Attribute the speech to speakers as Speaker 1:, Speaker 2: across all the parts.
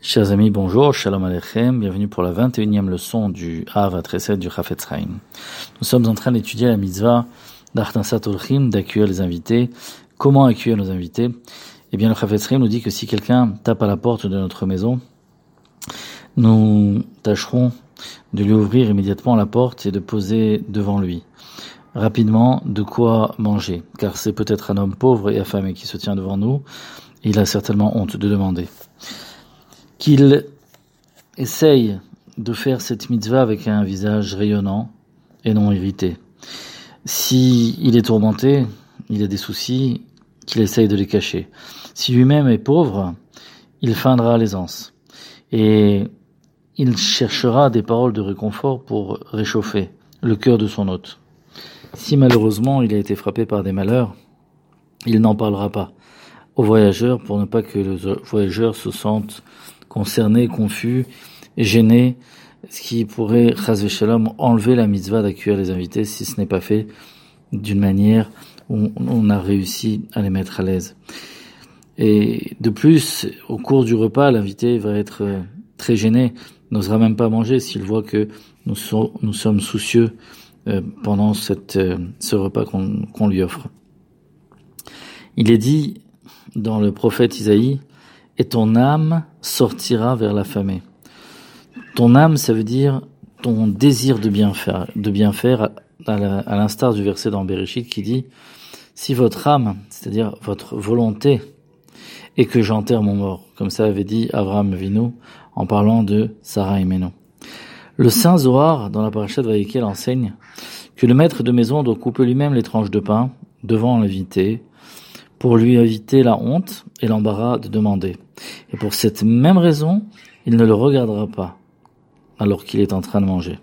Speaker 1: Chers amis, bonjour, Shalom Aleichem, bienvenue pour la 21e leçon du Ahavat Chesed du Chafetz Chaim. Nous sommes en train d'étudier la mitzvah d'Achnasat Orchim, d'accueillir les invités. Comment accueillir nos invités? Eh bien, le Chafetz Chaim nous dit que si quelqu'un tape à la porte de notre maison, nous tâcherons de lui ouvrir immédiatement la porte et de poser devant lui rapidement de quoi manger, car c'est peut-être un homme pauvre et affamé qui se tient devant nous, et il a certainement honte de demander. Qu'il essaye de faire cette mitzvah avec un visage rayonnant et non irrité. Si il est tourmenté, il a des soucis, qu'il essaye de les cacher. Si lui-même est pauvre, il feindra l'aisance. Et il cherchera des paroles de réconfort pour réchauffer le cœur de son hôte. Si malheureusement il a été frappé par des malheurs, il n'en parlera pas aux voyageurs pour ne pas que les voyageurs se sentent concernés, confus, gênés, ce qui pourrait, chas v'shalom, enlever la mitzvah d'accueillir les invités si ce n'est pas fait d'une manière où on a réussi à les mettre à l'aise. Et de plus, au cours du repas, l'invité va être très gêné, n'osera même pas manger s'il voit que nous sommes soucieux pendant ce repas qu'on lui offre. Il est dit dans le prophète Isaïe, « Et ton âme sortira vers l'affamé ». Ton âme, ça veut dire ton désir de bien faire, à l'instar du verset dans Bereshit qui dit « Si votre âme, c'est-à-dire votre volonté, est que j'enterre mon mort », comme ça avait dit Avraham Avinu en parlant de Sarah Imenu. Le Saint Zohar, dans la parasha de Vaïkel, enseigne que le maître de maison doit couper lui-même les tranches de pain devant l'invité pour lui éviter la honte et l'embarras de demander. Et pour cette même raison, il ne le regardera pas alors qu'il est en train de manger.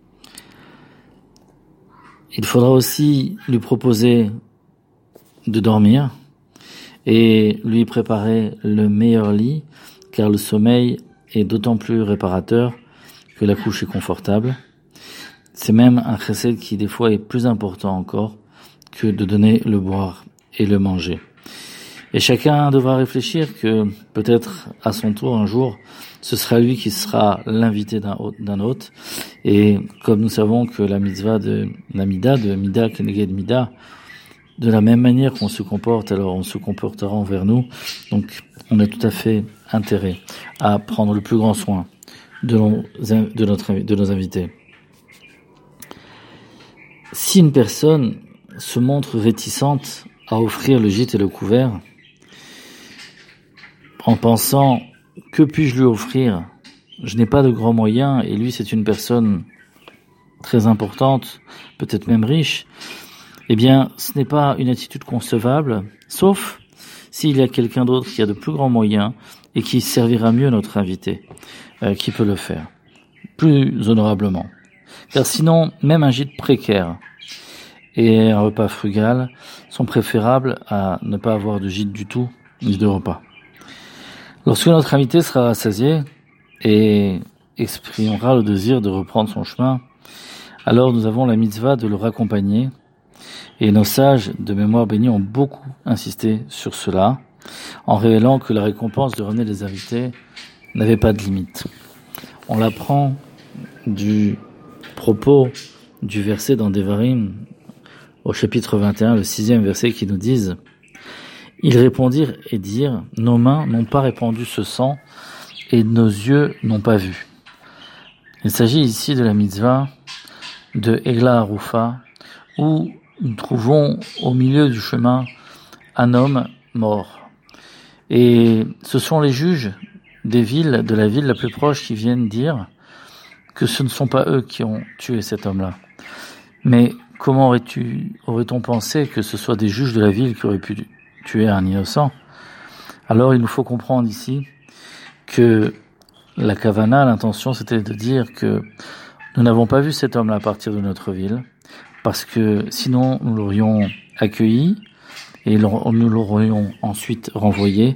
Speaker 1: Il faudra aussi lui proposer de dormir et lui préparer le meilleur lit, car le sommeil est d'autant plus réparateur que la couche est confortable. C'est même un chesed qui des fois est plus important encore que de donner le boire et le manger. Et chacun devra réfléchir que peut-être à son tour un jour, ce sera lui qui sera l'invité d'un hôte. Et comme nous savons que la mitzvah de Mida Keneged Mida, de la même manière qu'on se comporte, alors on se comportera envers nous. Donc on a tout à fait intérêt à prendre le plus grand soin de nos invités. Si une personne se montre réticente à offrir le gîte et le couvert, en pensant « que puis-je lui offrir ? Je n'ai pas de grands moyens et lui c'est une personne très importante, peut-être même riche », eh bien ce n'est pas une attitude concevable, sauf s'il y a quelqu'un d'autre qui a de plus grands moyens et qui servira mieux notre invité, qui peut le faire, plus honorablement. Car sinon, même un gîte précaire et un repas frugal sont préférables à ne pas avoir de gîte du tout, ni de repas. Lorsque notre invité sera rassasié et exprimera le désir de reprendre son chemin, alors nous avons la mitzvah de le raccompagner, et nos sages de mémoire bénie ont beaucoup insisté sur cela, en révélant que la récompense de ramener les invités n'avait pas de limite. On l'apprend du propos du verset dans Devarim, au chapitre 21, le 6e verset, qui nous disent « Ils répondirent et dirent, nos mains n'ont pas répandu ce sang et nos yeux n'ont pas vu. » Il s'agit ici de la mitzvah de Egla Harufa, où nous trouvons au milieu du chemin un homme mort. Et ce sont les juges de la ville la plus proche qui viennent dire que ce ne sont pas eux qui ont tué cet homme-là. Mais comment aurait-on pensé que ce soit des juges de la ville qui auraient pu tuer un innocent? Alors il nous faut comprendre ici que la kavana, l'intention, c'était de dire que nous n'avons pas vu cet homme-là partir de notre ville, parce que sinon nous l'aurions accueilli et nous l'aurions ensuite renvoyé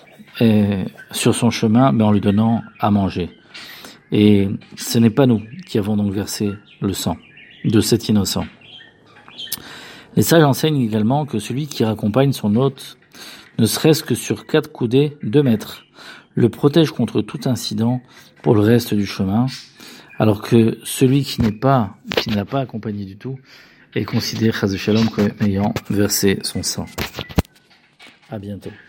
Speaker 1: sur son chemin, mais en lui donnant à manger. Et ce n'est pas nous qui avons donc versé le sang de cet innocent. Les sages enseignent également que celui qui raccompagne son hôte, ne serait-ce que sur 4 coudées, 2 mètres, le protège contre tout incident pour le reste du chemin, alors que celui qui ne l'a pas accompagné du tout, est considéré, chas v'shalom, comme ayant versé son sang. À bientôt.